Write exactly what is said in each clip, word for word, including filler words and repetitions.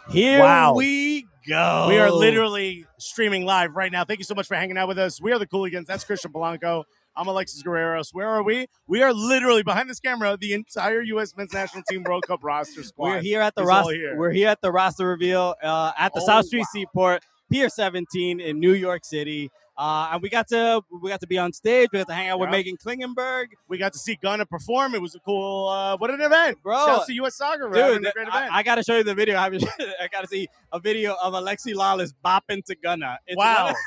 Here Wow. we go. We are literally streaming live right now. Thank you so much for hanging out with us. We are the Cooligans. That's Christian Polanco. I'm Alexis Guerreros. Where are we? We are literally behind this camera, the entire U S Men's National Team World Cup roster squad. We're here at the is all roster. here. We're here at the roster reveal uh, at the Oh, South Street wow. Seaport, Pier seventeen in New York City. Uh, and we got to we got to be on stage. We got to hang out with Yep. Megan Klingenberg. We got to see Gunna perform. It was a cool, uh, what an event. Bro. Shouts to U S Soccer. We're having Dude, a great event. I, I got to show you the video. I, I got to see a video of Alexi Lawless bopping to Gunna. It's wow. one of-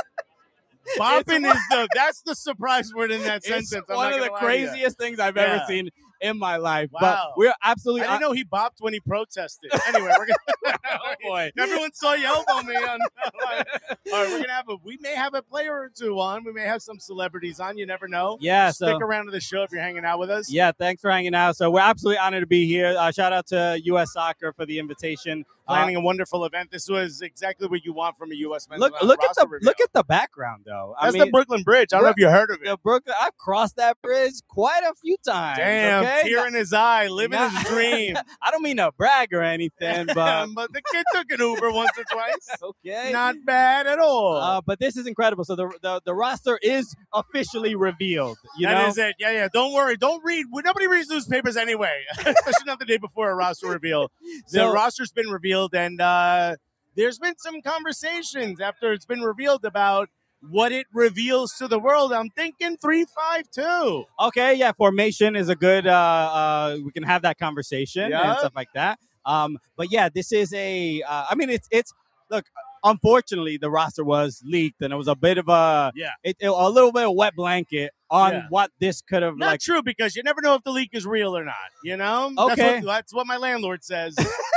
Bopping It's is the, that's the surprise word in that It's sentence. I'm one not of the gonna lie to you. craziest things I've Yeah. ever seen in my life. Wow. But we're absolutely. I didn't know he bopped when he protested. Anyway, we're gonna. Oh, boy. Everyone saw you elbow me on. All right, we're gonna have a. We may have a player or two on. We may have some celebrities on. You never know. Yeah, Stick so- around to the show if you're hanging out with us. Yeah, thanks for hanging out. So we're absolutely honored to be here. Uh, shout out to U S Soccer for the invitation. Planning a wonderful event. This was exactly what you want from a U S men's Look, roster look at the reveal. look at the background, though. I That's mean, the Brooklyn Bridge. I don't know if you heard of it. the Brooklyn. I've crossed that bridge quite a few times. Damn, okay? tear in his eye, living Nah. his dream. I don't mean to brag or anything, but but the kid took an Uber once or twice. okay. Not bad at all. Uh, but this is incredible. So the, the the roster is officially revealed. You That know, is it. Yeah, yeah. Don't worry. Don't read. Nobody reads newspapers anyway, especially not the day before a roster reveal. The So- roster's been revealed, and uh, there's been some conversations after it's been revealed about what it reveals to the world. I'm thinking three five two. Okay, yeah, formation is a good. Uh, uh, we can have that conversation Yeah. and stuff like that. Um, but yeah, this is a. Uh, I mean, it's it's look. Unfortunately, the roster was leaked, and it was a bit of a Yeah. it, it- a little bit of wet blanket on Yeah. what this could have Not like. true, because you never know if the leak is real or not. You know. Okay. That's what, that's what my landlord says.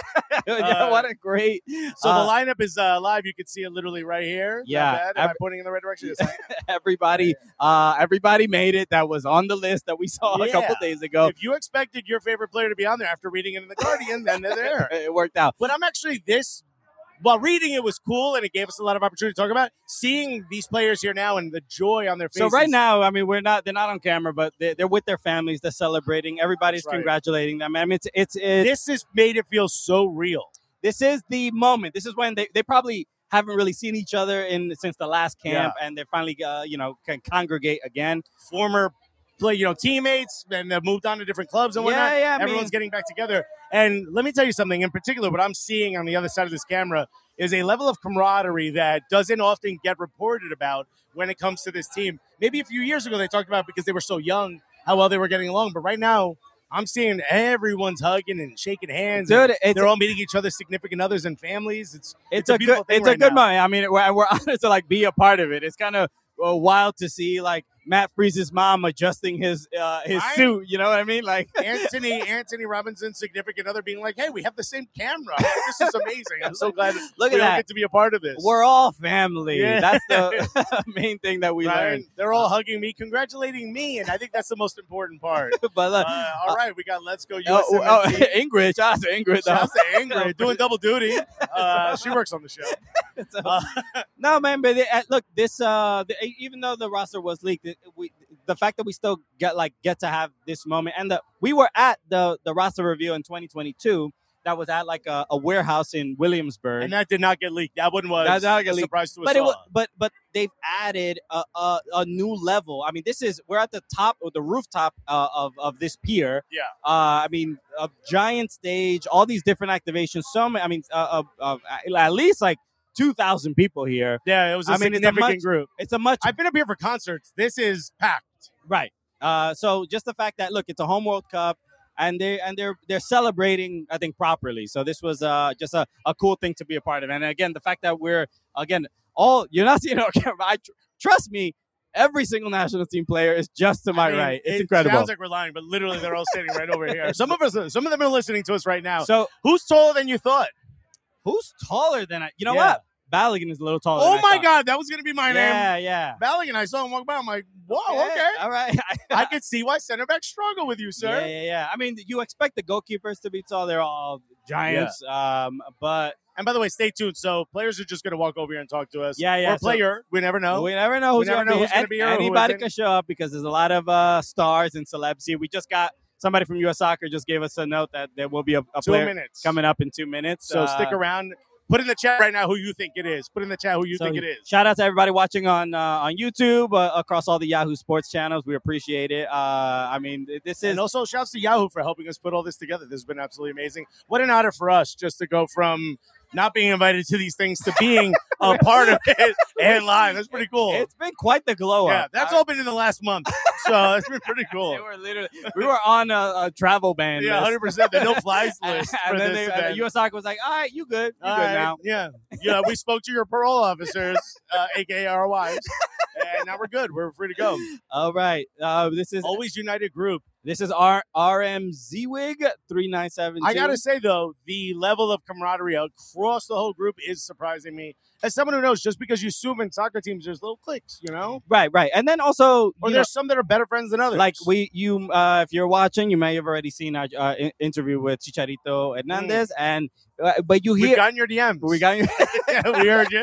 Yeah, Uh, what a great. So uh, the lineup is uh, live. You can see it literally right here. Not Yeah. bad. Am I Every- pointing in the right direction? Yes, I am. everybody, uh, everybody made it. That was on the list that we saw a couple Yeah. days ago. If you expected your favorite player to be on there after reading it in the Guardian, then they're there. It worked out. But I'm actually this. While reading it was cool and it gave us a lot of opportunity to talk about, seeing these players here now and the joy on their So faces. right now, I mean, we're not. They're not on camera, but they're, they're with their families. They're celebrating. Everybody's That's right. congratulating them. I mean, it's it's, it's this has made it feel so real. this is the moment. This is when they, they probably haven't really seen each other in since the last camp, and they finally uh, you know can congregate again. Former play, you know, teammates, and they've moved on to different clubs and Yeah, whatnot. yeah, I Everyone's mean- getting back together. And let me tell you something. In particular, what I'm seeing on the other side of this camera is a level of camaraderie that doesn't often get reported about when it comes to this team. Maybe a few years ago they talked about, because they were so young, how well they were getting along. But right now, I'm seeing everyone's hugging and shaking hands. Dude, and it's- they're all meeting each other's significant others and families. It's It's, a a, beautiful good. thing It's right a good now. moment. I mean, we're, we're honored to like be a part of it. It's kind of uh, wild to see like Matt Freeze's mom adjusting his uh, his Right? suit. You know what I mean? Like Anthony Anthony Robinson's significant other being like, hey, we have the same camera. This is amazing. I'm so glad Look we at all that. get to be a part of this. we're all family. Yeah. That's the main thing that we Right? learned. They're all hugging me, congratulating me, and I think that's the most important part. But uh, Uh, all right, we got Let's Go U oh, S M oh, N T. Ingrid, shout out to Ingrid. though. Shout out to Ingrid, doing double duty. Uh, she works on the show. So- Uh, No, man, but they, uh, look, this uh, the, even though the roster was leaked, it, we, the fact that we still get like get to have this moment, and the we were at the the roster review in twenty twenty-two. That was at like a, a warehouse in Williamsburg. and that did not get leaked. That one was That did not get a leaked. surprise to us but it was, all. but but they've added a, a a new level. I mean, this is we're at the top of the rooftop uh, of of this pier. Yeah. Uh, I mean, a giant stage, all these different activations. So many. I mean, uh, uh, uh, at least like two thousand people here. Yeah, it was a I mean, it's a significant much- group. It's a much I've been up here for concerts. This is packed. right. Uh, so just the fact that look, it's a home World Cup. And they and they're they're celebrating, I think, properly. So this was uh, just a, a cool thing to be a part of. And again, the fact that we're again all you're not seeing it on camera. I tr- trust me, every single national team player is just to my I mean, right. It's it incredible. sounds like we're lying, but literally they're all standing right over here. Some of us, some of them are listening to us right now. So Who's taller than you thought? who's taller than I? You know Yeah. what? Balogun is a little taller. Oh than I my thought. God, that was going to be my name. Yeah, yeah. Balogun, I saw him walk by. I'm like, whoa, okay. All right. I could see why center backs struggle with you, sir. Yeah, yeah, yeah. I mean, you expect the goalkeepers to be tall. They're all giants. Um, but And by the way, stay tuned. So players are just going to walk over here and talk to us. Yeah, yeah, Or so- player, we never know. we never know We who's never gonna know be. who's gonna An- be here or who Anybody isn't. can show up because there's a lot of uh, stars and celebs here. We just got somebody from U S Soccer just gave us a note that there will be a, a Two player minutes. coming up in two minutes. So Uh, stick around. Put in the chat right now who you think it is. Put in the chat who you so think it is. Shout out to everybody watching on uh, on YouTube uh, across all the Yahoo Sports channels. We appreciate it. Uh, I mean, this is And also, shouts to Yahoo for helping us put all this together. This has been absolutely amazing. What an honor for us just to go from not being invited to these things to being a part of it and live. That's pretty cool. it's been quite the glow Yeah, up. that's I- all been in the last month. So it's been pretty cool. They were literally, we were on a, a travel ban. Yeah, list. one hundred percent. The no flies and, list. and for then this they, event. U S Soccer was like, all right, you good. You All good right, now. Yeah. Yeah, we spoke to your parole officers, uh, a k a our wives, and now we're good. We're free to go. All right. Uh, this is Always United Group. this is R RMZwig three nine seven two. I got to say, though, the level of camaraderie across the whole group is surprising me. As someone who knows, just because you assume in soccer teams, there's little cliques, you know? Right, right. And then also, Or you know, there's some that are better friends than others. like we, you, uh, if you're watching, you may have already seen our uh, in- interview with Chicharito Hernandez, and uh, but you We've hear gotten your D Ms. we got you, yeah, we heard you.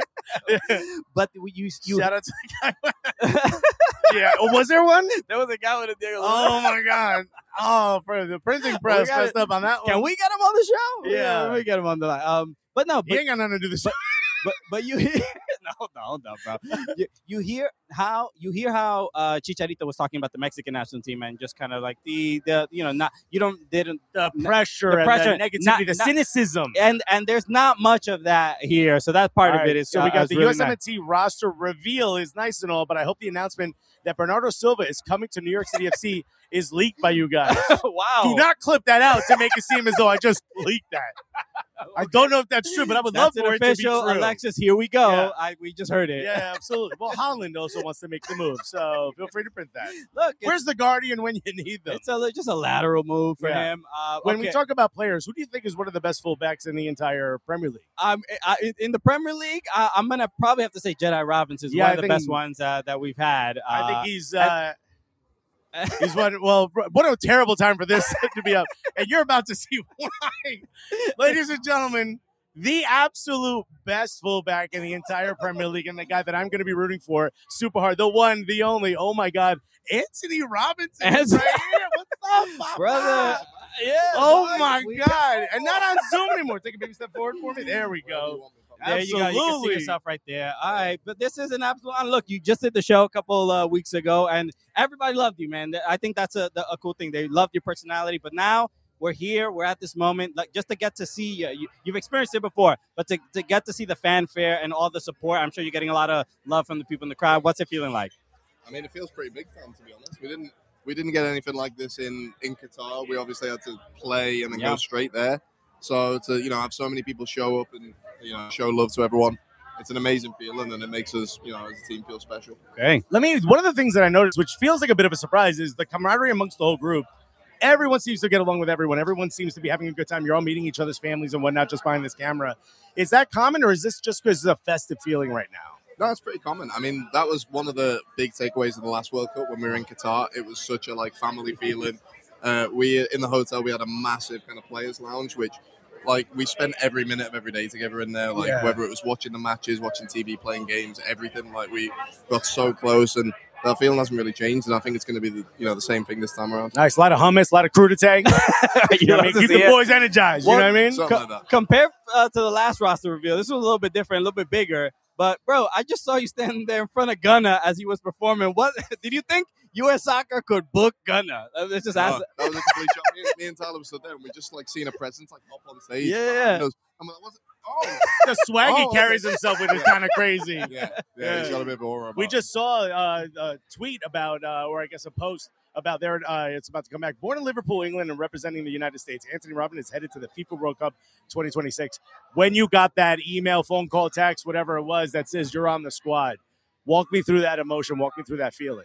but you, you Shout out to the guy. Yeah. Oh, was there one? there was a guy with a Diego. Oh, my God. Oh, for the printing press got messed up on that one. Can we get him on the show? Yeah. we get him on the line. Um, but no, He but ain't got nothing to do this. but but you hear no no no bro you, you hear how you hear how uh Chicharito was talking about the Mexican national team and just kind of like the the you know not you don't didn't The pressure, the and pressure, the negativity, not- the not- cynicism. and and there's not much of that here, so that part All of right, it is so uh, we got is the really U S M N T nice. roster reveal is nice and all, but I hope the announcement that Bernardo Silva is coming to New York City F C is leaked by you guys. Wow, Do not clip that out to make it seem as though I just leaked that. I don't know if that's true, but I would that's love an for it to be official true. Alexis. Here we go. Yeah. I we just heard it. Yeah, absolutely. Well, Holland also wants to make the move, so feel free to print that. Look, it's, Where's the Guardian when you need them? it's a just a lateral move for Yeah. him. Uh, When okay. we talk about players, who do you think is one of the best fullbacks in the entire Premier League? Um, I, in- in the Premier League, I, I'm gonna probably have to say Jedi Robbins is Yeah, one I of the think- best ones uh, that we've had. Uh, I think he's uh, he's one. Well, what a terrible time for this to be up, and you're about to see why, ladies and gentlemen. The absolute best fullback in the entire Premier League, and the guy that I'm going to be rooting for super hard. The one, the only. Oh my God, Anthony Robinson is Anthony- right here. What's up, Papa? brother. Yeah. Oh boy, my we- God, and not on Zoom anymore. Take a baby step forward for me. There we go. There you go. You can see Absolutely. yourself right there. All right, but this is an absolute. and Look, you just did the show a couple uh, weeks ago, and everybody loved you, man. I think that's a, a cool thing. They loved your personality, but now we're here. We're at this moment, like just to get to see you. you you've experienced it before, but to, to get to see the fanfare and all the support, I'm sure you're getting a lot of love from the people in the crowd. What's it feeling like? I mean, it feels pretty big time, to be honest. We didn't we didn't get anything like this in, in Qatar. We obviously had to play and then Yeah. go straight there. So to you know have so many people show up and you know show love to everyone, it's an amazing feeling, and it makes us you know as a team feel special. Okay. Let me. One of the things that I noticed, which feels like a bit of a surprise, is the camaraderie amongst the whole group. Everyone seems to get along with everyone. Everyone seems to be having a good time. You're all meeting each other's families and whatnot just behind this camera. Is that common, or is this just because it's a festive feeling right now? No, it's pretty common. I mean, that was one of the big takeaways of the last World Cup when we were in Qatar. It was such a like family feeling. Uh, we in the hotel we had a massive kind of players lounge, which like we spent every minute of every day together in there. Like Yeah. whether it was watching the matches, watching T V, playing games, everything. Like we got so close, and that feeling hasn't really changed. And I think it's going to be the you know the same thing this time around. Nice, a lot of hummus, a lot of crew to tag. You know what I mean? love to Keep see the it. boys energized. You know what I mean? Something like that. Compared uh, to the last roster reveal, this was a little bit different, a little bit bigger. But bro, I just saw you standing there in front of Gunna as he was performing. What did you think U S Soccer could book Gunna? Uh, Let's just ask. No, that was a complete shock. Me, and- me and Tyler were stood there, and we just like seen a presence like up on stage. Yeah. And it was- I'm like, what's it? Oh, The swag he Oh, okay. carries himself with is kind of crazy. yeah, yeah, Yeah. He's got a bit of aura about We him. just saw uh, a tweet about, uh, or I guess a post about their, uh, it's about to come back. Born in Liverpool, England, and representing the United States, Anthony Robinson is headed to the FIFA World Cup twenty twenty-six. When you got that email, phone call, text, whatever it was that says you're on the squad, walk me through that emotion, walk me through that feeling.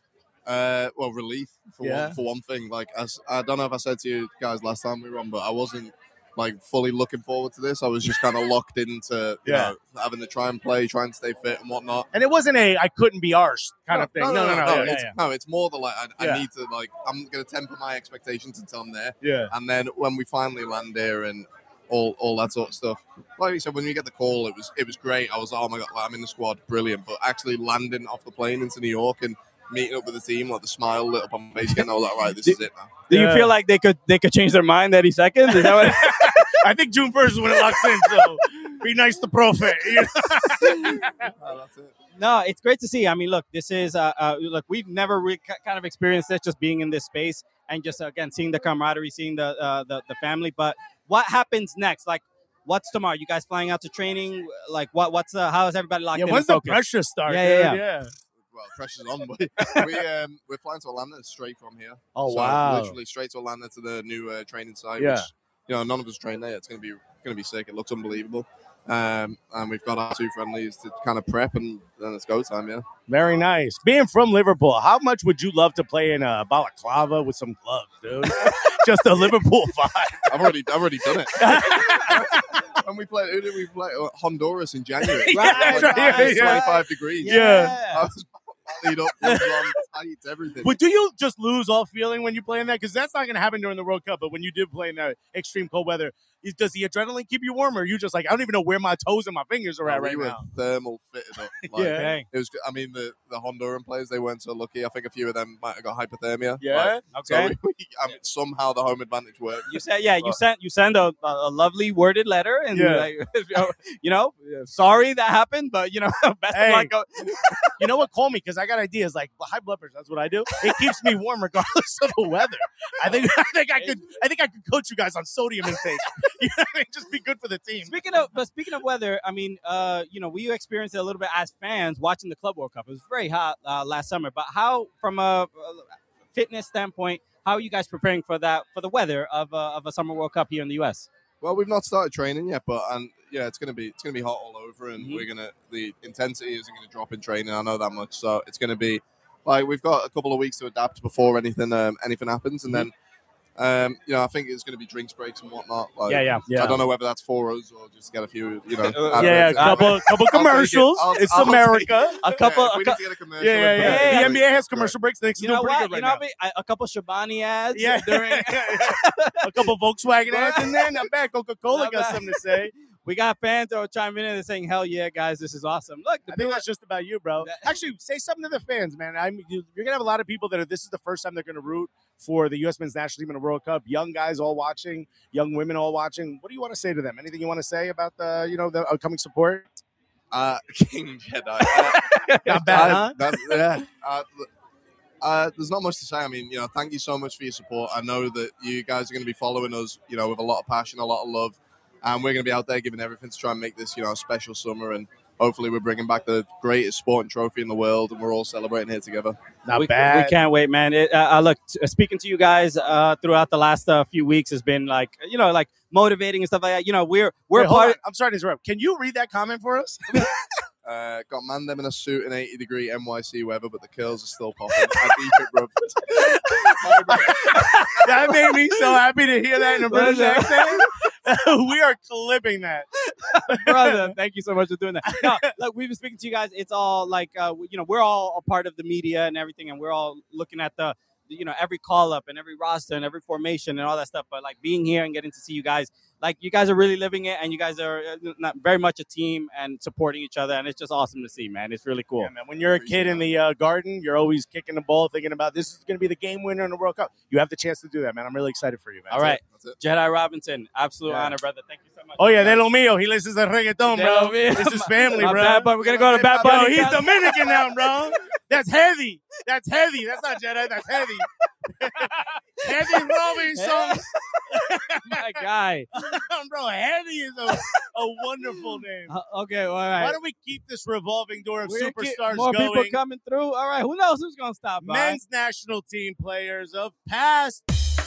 Uh, well, relief for Yeah. one for one thing. Like, as I don't know if I said to you guys last time we were on, but I wasn't like fully looking forward to this. I was just kind of locked into you Yeah. know having to try and play, trying to stay fit and whatnot. And it wasn't a I couldn't be arsed kind of thing. No, no, no. no, yeah, it's, yeah. no, it's more the like I, Yeah. I need to like I'm gonna temper my expectations until I'm there, Yeah. and then when we finally land there and all all that sort of stuff. Like you said, when we get the call, it was it was great. I was oh my god, like, I'm in the squad, brilliant. But actually landing off the plane into New York and meeting up with the team, like the smile lit up on my face, getting all that right. This is it now. Do you Yeah. feel like they could they could change their mind any second? Is that what? I think June first is when it locks in. So be nice to Prophet. You know? Oh, that's it. No, it's great to see. I mean, look, this is uh, uh look, we've never really kind of experienced this, just being in this space and just again seeing the camaraderie, seeing the uh, the the family. But what happens next? Like, what's tomorrow? You guys flying out to training? Like, what what's uh, how is everybody locked Yeah, in? when's and the focused? pressure start? Yeah, yeah, dude? yeah. yeah. Well, pressure's on. We, we um, we're flying to Atlanta straight from here. Oh, so wow. Literally straight to Atlanta to the new uh, training site. Yeah. Which, you know, none of us train there. It's gonna be gonna be sick. It looks unbelievable. Um, and we've got our two friendlies to kind of prep, and then it's go time. Yeah. Very nice. Being from Liverpool, how much would you love to play in a balaclava with some gloves, dude? Just a Liverpool vibe. I've already I've already done it. When we played, who did we play? Uh, Honduras in January. Right, Like, right, yeah, it was yeah. twenty-five degrees. Yeah. I was lead up, gloves on, tights, everything. But do you just lose all feeling when you play in that? Because that's not going to happen during the World Cup. But when you did play in that extreme cold weather, is, does the adrenaline keep you warm? Or are you just like, I don't even know where my toes and my fingers are No, at we right were now? thermal fitted up. Like, Yeah. Okay. It was. I mean, the, the Honduran players, they weren't so lucky. I think a few of them might have got hypothermia. Yeah? Like, so Okay. we, I mean, somehow the home advantage worked. You said, yeah, you But- sent you send a, a lovely worded letter, and Yeah. like, you know, sorry that happened, but you know, best Hey. of luck. Go- You know what? Call me because I got ideas like high blood pressure. That's what I do. It keeps me warm regardless of the weather. I think I think I could I think I could coach you guys on sodium intake. You know what I mean? Just be good for the team. Speaking of, but speaking of weather, I mean, uh, you know, we experienced it a little bit as fans watching the Club World Cup. It was very hot uh, last summer, but how, from a uh, fitness standpoint, how are you guys preparing for that for the weather of uh, of a Summer World Cup here in the U S? Well, we've not started training yet, but and yeah, it's gonna be it's gonna be hot all over, and Mhm. we're gonna the intensity isn't gonna drop in training. I know that much, so it's gonna be like we've got a couple of weeks to adapt before anything um, anything happens, and then um, you know I think it's gonna be drinks breaks and whatnot. Like, Yeah, yeah. Yeah. I don't know whether that's for us or just get a few, you know. Uh, Yeah, a adverts. couple couple I'll take it. commercials. I'll- It's I'll take America. it. A couple, Yeah, if a we cou- need to get a commercial. Yeah, yeah, in yeah. for yeah. The N B A has Great. commercial breaks. The Knicks are you doing know pretty what? good right you know, now. a, a couple Shabani ads. Yeah, during. a couple Volkswagen ads in there. Not bad. Coca Cola Not got bad. something to say. We got fans that are chiming in and saying, "Hell yeah, guys, this is awesome!" Look, the I think that's just about you, bro. That- Actually, say something to the fans, man. I'm you, you're gonna have a lot of people that are. This is the first time they're gonna root for the U S men's national team in the World Cup. Young guys all watching, young women all watching. What do you want to say to them? Anything you want to say about the you know the upcoming support? Uh, King Jedi. Uh, Not bad, uh, huh? That's, yeah. Uh, uh, there's not much to say. I mean, you know, thank you so much for your support. I know that you guys are going to be following us, you know, with a lot of passion, a lot of love, and we're going to be out there giving everything to try and make this, you know, a special summer. And hopefully, we're bringing back the greatest sporting trophy in the world, and we're all celebrating here together. Not we, bad. we can't wait, man. It, uh, uh, look, t- speaking to you guys uh, throughout the last uh, few weeks has been like, you know, like motivating and stuff like that. You know, we're we're Wait, hold part. on. I'm sorry to interrupt. Can you read that comment for us? Uh, got man them in a suit in eighty degree N Y C weather, but the curls are still popping. I deep it, bro. That made me so happy to hear that in a British accent. We are clipping that. Brother, thank you so much for doing that. No, look, we've been speaking to you guys. It's all like, uh, you know, we're all a part of the media and everything, and we're all looking at the, you know, every call up and every roster and every formation and all that stuff. But like being here and getting to see you guys, like you guys are really living it, and you guys are uh, not very much a team and supporting each other, and it's just awesome to see, man. It's really cool. Yeah, man. When you're a kid in the uh, garden, you're always kicking the ball, thinking about this is going to be the game winner in the World Cup. You have the chance to do that, man. I'm really excited for you, man. All right, That's it. Jedi Robinson, absolute Yeah. honor, brother. Thank you so much. Oh yeah, de lo mío. He listens to reggaeton, De bro. lo mío. This is family, My bro. bad, but we're gonna go to Bad Yo, Bunny. he's Dominican now, bro. That's heavy. That's heavy. That's not Jedi. That's heavy. Heavy Robinson. My guy. Bro, Heavy is a, a wonderful name. Uh, okay, well, all right. Why don't we keep this revolving door of We're gonna keep superstars more people going? coming through. All right, who knows who's gonna stop by? Men's national team players of past.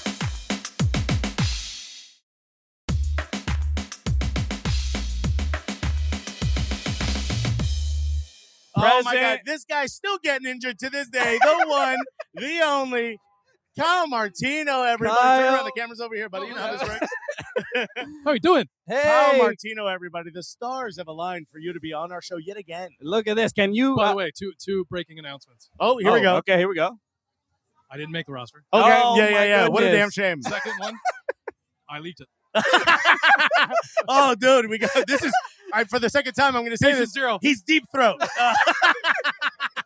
Oh my God, Present. this guy's still getting injured to this day. The one, the only, Kyle Martino, everybody. Turn Kyle. around, the camera's over here, buddy. You know how this works. How are you doing? Kyle Hey, Martino, everybody. The stars have aligned for you to be on our show yet again. look at this. Can you? By uh, the way, two two breaking announcements. Oh, here we oh, go. Okay, here we go. I didn't make the roster. Okay, Oh, yeah, yeah, my yeah. What a damn goodness. shame. Second one, I leaked it. Oh, dude, we got this is I, for the second time. I'm going to say Patient this. zero. He's deep throat. Uh,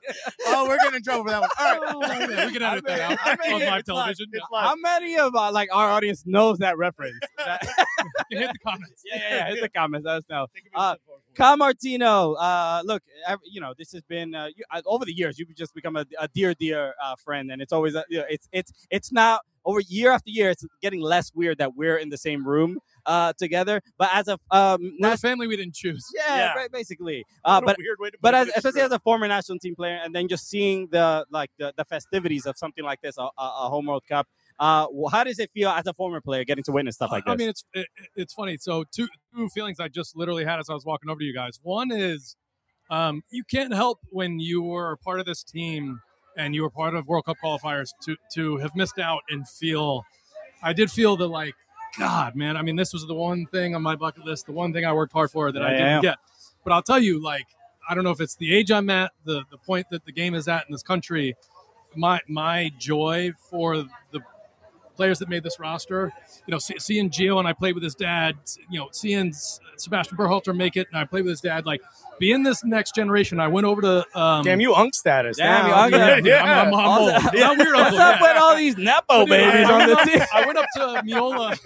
Oh, we're getting in trouble for that one. All right. Oh, yeah, we can edit that out I mean, on live it's live. television. It's Yeah. live. How many of uh, like our audience knows that reference? That- You hit the comments. yeah, yeah, yeah. Hit the comments. Let us know. Think of Uh, yourself for it. Kyle Martino, uh, look, ev- you know, this has been uh, you, uh, over the years. You've just become a, a dear, dear uh, friend, and it's always, uh, you know, it's, it's, it's now over year after year. It's getting less weird that we're in the same room uh, together. But as a, um, We're a nas- family we didn't choose. yeah, Yeah. right, basically. Uh, What a but weird way to but put as, it, especially it's as a former national team player, and then just seeing the like the, the festivities of something like this, a, a, a home World Cup. Uh, wh- how does it feel as a former player getting to witness stuff like I this? mean, it's it, it's funny. So two two feelings I just literally had as I was walking over to you guys. One is um, you can't help when you were a part of this team and you were part of World Cup qualifiers to to have missed out and feel. I did feel the like, God, man. I mean, this was the one thing on my bucket list, the one thing I worked hard for that I Yeah, didn't yeah. get. But I'll tell you, like, I don't know if it's the age I'm at, the the point that the game is at in this country. My my joy for the players that made this roster, you know, see, seeing Gio and I played with his dad, you know, seeing S- Sebastian Berhalter make it and I played with his dad, like being this next generation. I went over to um, Damn, you unk status. Damn, now. you unk yeah, status. yeah, I'm, I'm, I'm Also- old. I'm not weird What's uncle, up yeah. with all these nepo Dude, babies I, on I the went team? up, I went up to Miola.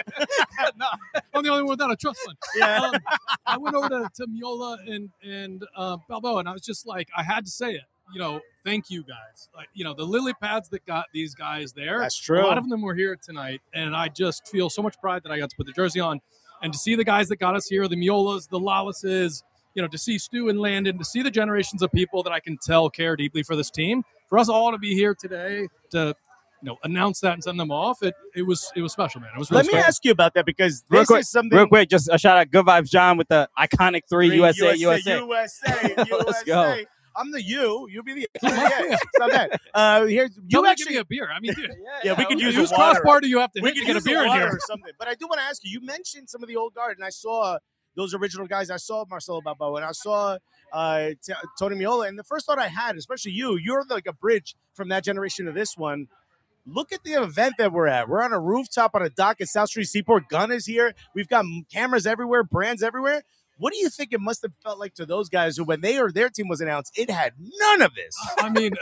No, I'm the only one without a trust fund. Yeah. Um, I went over to, to Miola and and uh, Balboa, and I was just like, I had to say it. You know, thank you guys. Like, you know, the lily pads that got these guys there. That's true. A lot of them were here tonight, and I just feel so much pride that I got to put the jersey on, and to see the guys that got us here, the Miolas, the Lawlesses. You know, to see Stu and Landon, to see the generations of people that I can tell care deeply for this team, for us all to be here today to, you know, announce that and send them off. It it was it was special, man. It was really Let me special. ask you about that because Real this quick, is something. Real quick, just a shout out, Good Vibes John with the iconic three, Three, U S A, U S A. U S A, Let's go. I'm the U. You be the yeah. It's not bad. Uh, here's Tell you me to actually. give me a beer. I mean, dude, Yeah, we could use whose a cross water. bar do you have to We hit could to get a use beer in water here? or something. But I do want to ask you. You mentioned some of the old guard, and I saw those original guys. I saw Marcelo Balboa, and I saw uh, T- Tony Miola. And the first thought I had, especially you, you're like a bridge from that generation to this one. Look at the event that we're at. We're on a rooftop on a dock at South Street Seaport. Gun is here. We've got cameras everywhere, brands everywhere. What do you think it must have felt like to those guys who, when they or their team was announced, it had none of this? I mean,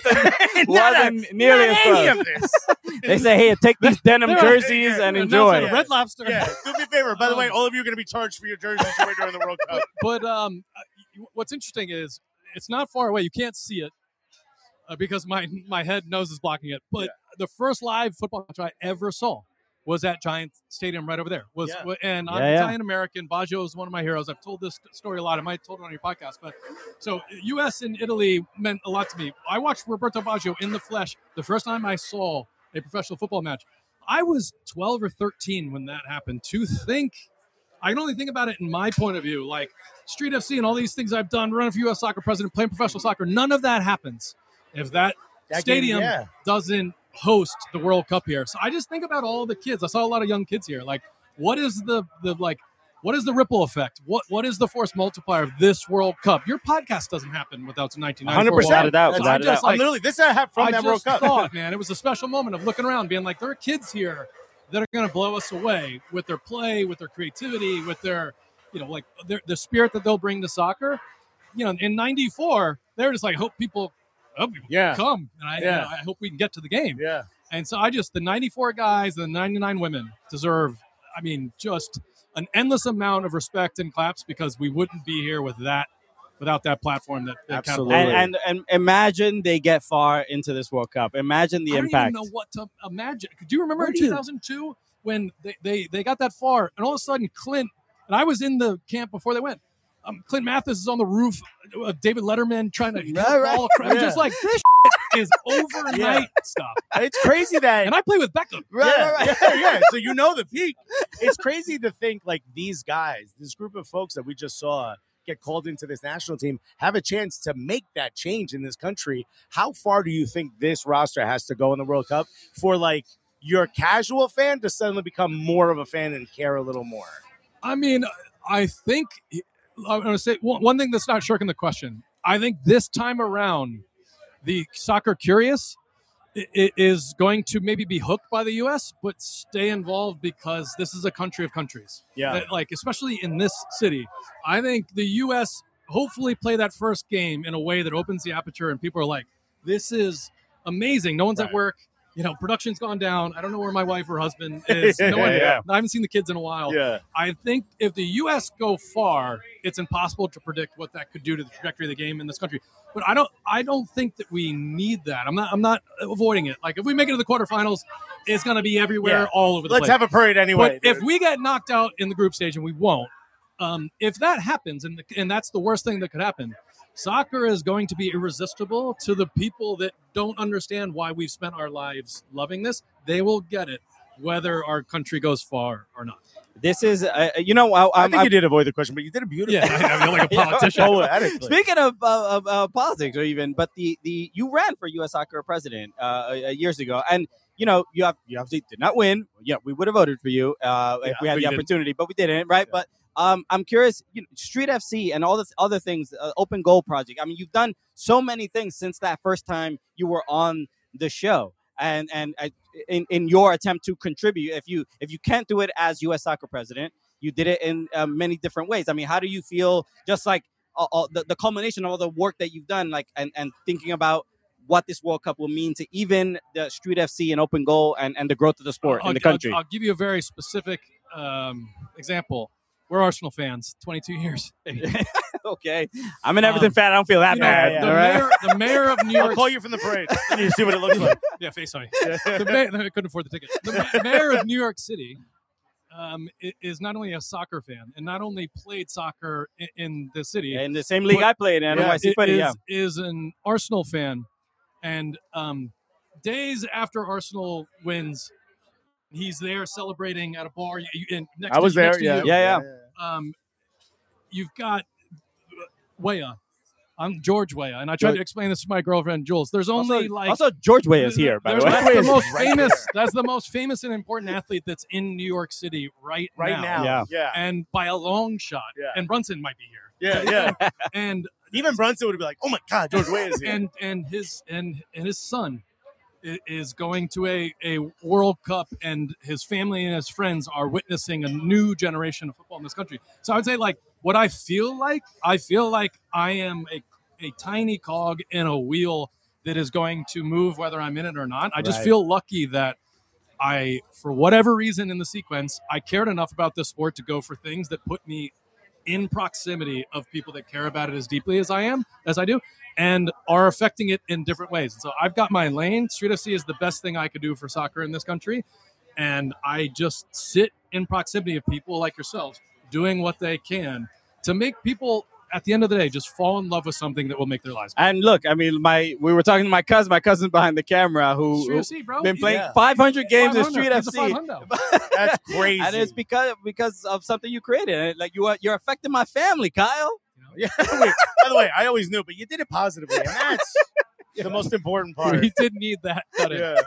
Not Wasn't a- nearly not as any close. of this. They say, hey, take these denim They're- jerseys yeah, and announced enjoy. at a Red Lobster. Yeah, do me a favor. By the way, all of you are going to be charged for your jerseys you wear during the World Cup. But um, uh, what's interesting is it's not far away. You can't see it uh, because my my head nose is blocking it. But the first live football match I ever saw was at Giant Stadium right over there. Was Yeah. and I'm Yeah, yeah. Italian American. Baggio is one of my heroes. I've told this story a lot. I might have told it on your podcast. But so U S and Italy meant a lot to me. I watched Roberto Baggio in the flesh the first time I saw a professional football match. I was twelve or thirteen when that happened. To think, I can only think about it in my point of view. Like Street F C and all these things I've done, running for U S soccer president, playing professional soccer. None of that happens if that, That game, stadium yeah. doesn't host the World Cup here. So I just think about all the kids. I saw a lot of young kids here. Like, what is the the like? What is the ripple effect? What what is the force multiplier of this World Cup? Your podcast doesn't happen without nineteen ninety-four. one hundred percent. Without a doubt, That's- without I a just, doubt. I'm literally, this I have from I that just World Cup. thought, man, it was a special moment of looking around, being like, there are kids here that are going to blow us away with their play, with their creativity, with their, you know, like their, the spirit that they'll bring to soccer. You know, in ninety-four, they're just like, hope people, hope people Yeah. come, and I, you Yeah. know, I hope we can get to the game. Yeah. And so I just, the ninety-four guys and the ninety-nine women deserve, I mean, just an endless amount of respect and claps because we wouldn't be here with that, without that platform that, that Absolutely. catapulted. And, and and imagine they get far into this World Cup. Imagine the I don't impact. even know what to imagine. Do you remember Where in do you- two thousand two when they, they, they got that far and all of a sudden Clint, and I was in the camp before they went, um, Clint Mathis is on the roof of David Letterman trying to hit Right, the right. ball. across- Yeah. Just like, this is overnight stuff. It's crazy that. And I play with Beckham. Right, yeah, right, right. yeah, yeah. So you know the peak. It's crazy to think like these guys, this group of folks that we just saw get called into this national team, have a chance to make that change in this country. How far do you think this roster has to go in the World Cup for like your casual fan to suddenly become more of a fan and care a little more? I mean, I think I'm going to say one, one thing that's not shirking the question. I think this time around, the soccer curious i- i- is going to maybe be hooked by the U S, but stay involved because this is a country of countries. Yeah. That, like, especially in this city, I think the U S hopefully play that first game in a way that opens the aperture and people are like, this is amazing. No one's Right. at work. You know, production's gone down. I don't know where my wife or husband is. No one, Yeah. I haven't seen the kids in a while. Yeah. I think if the U S go far, it's impossible to predict what that could do to the trajectory of the game in this country. But I don't, I don't think that we need that. I'm not, I'm not avoiding it. Like if we make it to the quarterfinals, it's going to be everywhere, Yeah. all over the Let's place. have a parade anyway. But if we get knocked out in the group stage, and we won't, um, if that happens, and the, and that's the worst thing that could happen, soccer is going to be irresistible to the people that don't understand why we've spent our lives loving this. They will get it, whether our country goes far or not. This is, uh, you know, I, I I'm, think I'm you did avoid the question, but you did it beautifully. Yeah, I feel like a politician. Poetically. Speaking of, uh, of uh, politics, or even, but the, the you ran for U S Soccer president uh, uh, years ago, and you know you have you obviously did not win. Yeah, we would have voted for you uh, if Yeah, we had but the you didn't. opportunity, but we didn't, right? Yeah. But um, I'm curious, you know, Street F C and all this other things, uh, Open Goal Project. I mean, you've done so many things since that first time you were on the show. And and uh, in in your attempt to contribute, if you if you can't do it as U S Soccer president, you did it in uh, many different ways. I mean, how do you feel? Just like uh, uh, the the culmination of all the work that you've done, like and, and thinking about what this World Cup will mean to even the Street F C and Open Goal and, and the growth of the sport I'll, in the country. I'll, I'll give you a very specific um, example. We're Arsenal fans, twenty-two years. Okay, I'm an Everton Um, fan. I don't feel that You know, bad. yeah, the, all right? mayor, the mayor of New I'll York. call you from the parade. And you see what it looks like. Yeah, face on me. The mayor, I couldn't afford the ticket. The ma- mayor of New York City um, i- is not only a soccer fan and not only played soccer in, in the city, In the same league But- I played in, Yeah, N Y C i- Footy, is, yeah. is an Arsenal fan. And um, days after Arsenal wins, he's there celebrating at a bar. You, you, and next I was to, next there. to Yeah. you, Yeah, um, you've got Weah. I'm George Weah, and I tried George- to explain this to my girlfriend Jules. There's only also, like also George Way is here, by the there's- way. That's the Weah is most right famous. there. That's the most famous and important athlete that's in New York City right, Right now. Yeah. Yeah. and by a long shot. Yeah. And Brunson might be here. Yeah. Yeah. And Even Brunson would be like, "Oh my God, George Way is here." and and his and and his son i- is going to a, a World Cup, and his family and his friends are witnessing a new generation of football in this country. So I would say, like, what I feel like, I feel like I am a, a tiny cog in a wheel that is going to move whether I'm in it or not. I just Right. feel lucky that I, for whatever reason in the sequence, I cared enough about this sport to go for things that put me in proximity of people that care about it as deeply as I am, as I do, and are affecting it in different ways. And so I've got my lane. Street F C is the best thing I could do for soccer in this country. And I just sit in proximity of people like yourselves doing what they can to make people, at the end of the day, just fall in love with something that will make their lives better. And look, I mean, my we were talking to my cousin, my cousin behind the camera, who, Street who F C, bro. been playing Yeah. five hundred games in five hundred. Street F He's a C. five hundred. That's crazy. And it's because because of something you created. Like you are, you're affecting my family, Kyle. Yeah. Wait, by the way, I always knew, but you did it positively, and that's the most important part. We did need that cut in. Yeah.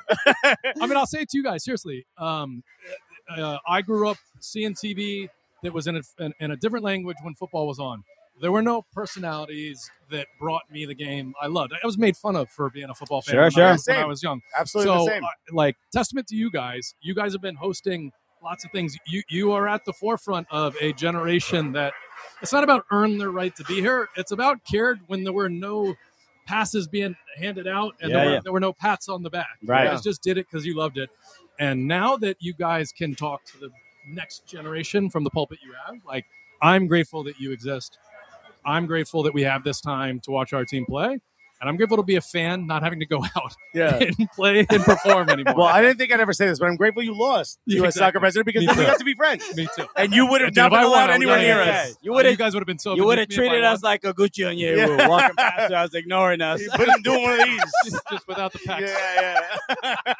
I mean, I'll say it to you guys seriously. Um, uh, I grew up seeing T V that was in a, in, in a different language when football was on. There were no personalities that brought me the game I loved. I was made fun of for being a football fan Sure, when, sure. I, was, when I Same. was young. Absolutely so, the same. uh, like, testament to you guys. You guys have been hosting lots of things. You you are at the forefront of a generation that it's not about earn their right to be here. It's about cared when there were no passes being handed out and Yeah, there, were, yeah. there were no pats on the back. Right. You guys just did it because you loved it. And now that you guys can talk to the next generation from the pulpit you have, like, I'm grateful that you exist. I'm grateful that we have this time to watch our team play. And I'm grateful to be a fan, not having to go out Yeah. and play and perform anymore. Well, I didn't think I'd ever say this, but I'm grateful you lost Yeah, U S exactly. Soccer president because Me then we too. got to be friends. Me too. And you would have And dude, not if been I won, allowed I anywhere would've- near yeah, us. You You, would've- guys would have been so. You would have beneath me if I treated us won. like a Gucci and you Yeah. walking past us, ignoring us. You put him doing one of these. just without the packs. Yeah, yeah.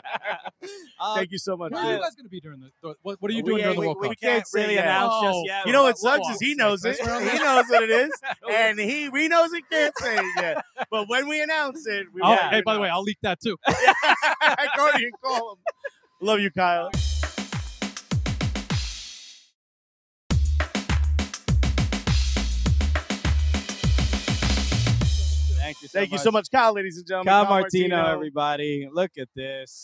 Uh, Thank you so much. Where are you guys going to be during the? the- What, what are you we doing during ain't- the we, World we Cup? can't Can't say really yet. announce Oh. just yet. You know what We'll sucks walk. is he knows it. That's where I'm He at. knows what it is, and he we knows he can't say it yet. But when we announce it, we I'll- will. Hey, by the way, I'll leak that too. Go ahead and call him. Love you, Kyle. Thank you so Thank you much. so much, Kyle, ladies and gentlemen. Kyle Martino, everybody. Look at this.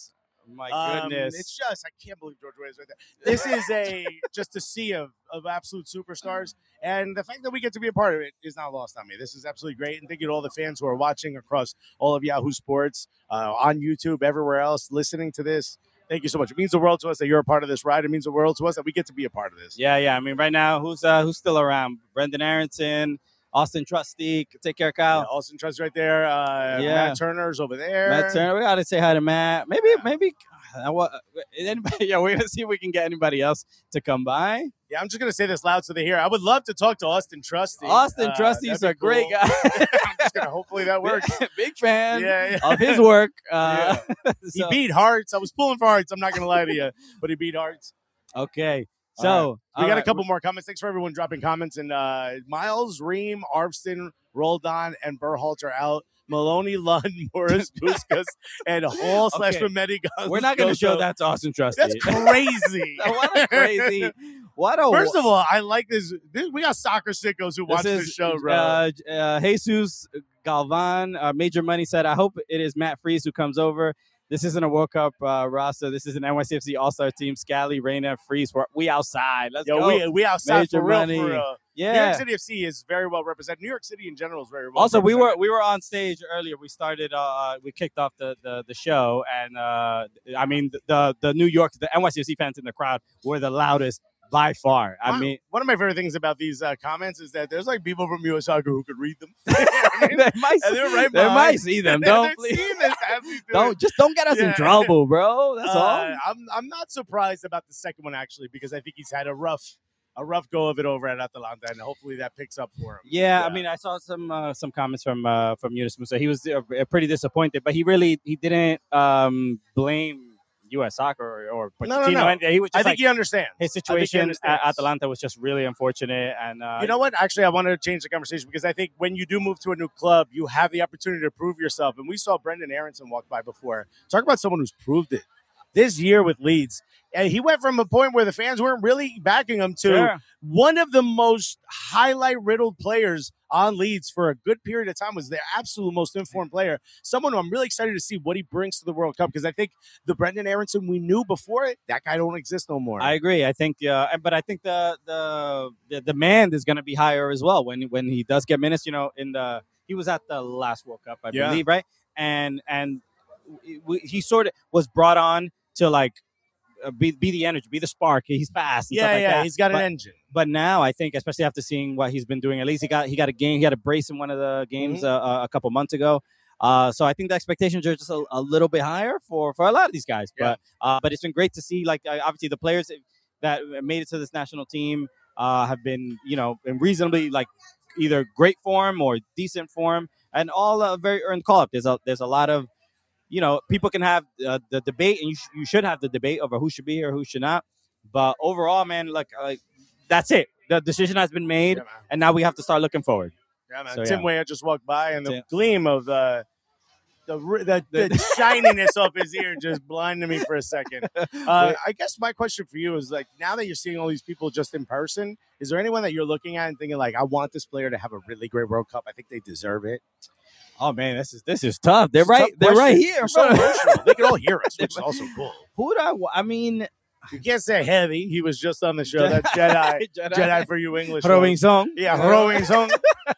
My Um, goodness. it's just I can't believe George Weah is right there. This is a just a sea of, of absolute superstars, and the fact that we get to be a part of it is not lost on me. This is absolutely great, and thank you to all the fans who are watching across all of Yahoo Sports, uh, on YouTube, everywhere else, listening to this. Thank you so much. It means the world to us that you're a part of this ride. It means the world to us that we get to be a part of this. Yeah, yeah. I mean, right now, who's uh, who's still around? Brendan Aronson, Austin Trusty. Take care, Kyle. Yeah, Austin Trust right there. Uh, Yeah. Matt Turner's over there. Matt Turner. We gotta say hi to Matt. Maybe, maybe. Uh, what? Anybody? Yeah, we're gonna see if we can get anybody else to come by. Yeah, I'm just gonna say this loud so they hear. I would love to talk to Austin Trusty. Austin Uh, Trusty's that'd a be great cool. guy. I'm just gonna hopefully that works. Big fan Yeah, yeah. of his work. Uh, He so- beat Hearts. I was pulling for Hearts. I'm not gonna lie to you, but he beat Hearts. Okay, All so We all got a right, couple more comments. Thanks for everyone dropping comments. And uh, Miles, Ream, Arvston, Roldan, and Berhalter are out. Maloney, Lund, Morris, Busquets, and Hall slash Okay. Mehmedi. We're not going to show that to Austin Trusty. That's crazy. What a crazy. What a. First of all, I like this. this we got soccer sickos who watch this show, bro. Uh, uh, Jesus Galvan, uh, Major Money said, I hope it is Matt Freese who comes over. This isn't a World Cup uh, roster. This is an N Y C F C All-Star team. Scally, Reyna, Freese. We're, we outside. Let's Yo, go. we we outside Major for real, Money. for real. New yeah. York City F C is very well represented. New York City in general is very well. Also, we were represented. we were on stage earlier. We started. Uh, we kicked off the, the, the show, and uh, I mean the the New York, the N Y C F C fans in the crowd were the loudest by far. I One- mean, one of my favorite things about these uh, comments is that there's like people from U S Soccer who could read them. I mean, they might, and they're right they behind. might see them. They're Don't please. seeing this as we do Don't it. just don't get us in Yeah. trouble, bro. That's Uh, all. I'm I'm not surprised about the second one actually because I think he's had a rough a rough go of it over at Atalanta and hopefully that picks up for him. Yeah, I mean, I saw some uh, some comments from uh, from Yunus Musa. He was uh, pretty disappointed, but he really he didn't um, blame U S Soccer or, or No, no, Pochettino. no. And he was I just think like he understands. his I think he situation understands. at Atalanta was just really unfortunate. And uh, You know what? Actually, I want to change the conversation because I think when you do move to a new club, you have the opportunity to prove yourself. And we saw Brendan Aronson walk by before. Talk about someone who's proved it. This year with Leeds, and he went from a point where the fans weren't really backing him to Sure. one of the most highlight-riddled players on Leeds for a good period of time. Was the absolute most informed player. Someone who I'm really excited to see what he brings to the World Cup because I think the Brendan Aronson we knew before it, that guy don't exist no more. I agree. I think, uh, but I think the the the demand is going to be higher as well when when he does get minutes. You know, in the he was at the last World Cup, I Yeah. believe, right? And and we, he sort of was brought on to like uh, be be the energy, be the spark. He's fast. And yeah, stuff like yeah, that. he's got But- an engine. But now I think, especially after seeing what he's been doing, at least he got he got a game, he had a brace in one of the games Mm-hmm. uh, a couple months ago. Uh, so I think the expectations are just a, a little bit higher for, for a lot of these guys. Yeah. But uh, but it's been great to see, like uh, obviously the players that made it to this national team uh, have been, you know, in reasonably like either great form or decent form, and all uh, very earned call up. There's a there's a lot of, you know, people can have uh, the debate, and you sh- you should have the debate over who should be here, who should not. But overall, man, like uh, that's it. The decision has been made, Yeah, man. and now we have to start looking forward. Yeah, man. So, Tim yeah. Weah just walked by, and the Tim- gleam of the the the, the shininess off his ear just blinded me for a second. Uh, I guess my question for you is like, now that you're seeing all these people just in person, is there anyone that you're looking at and thinking like, I want this player to have a really great World Cup? I think they deserve it. Oh man, this is this is tough. They're It's a right. tough They're right question. here. They're so bro. emotional. They can all hear us, which is also cool. Who do I? wa- I mean, You can't say heavy. He was just on the show. That's Jedi. Jedi for you English. Throwing folks. song. Yeah, throwing song.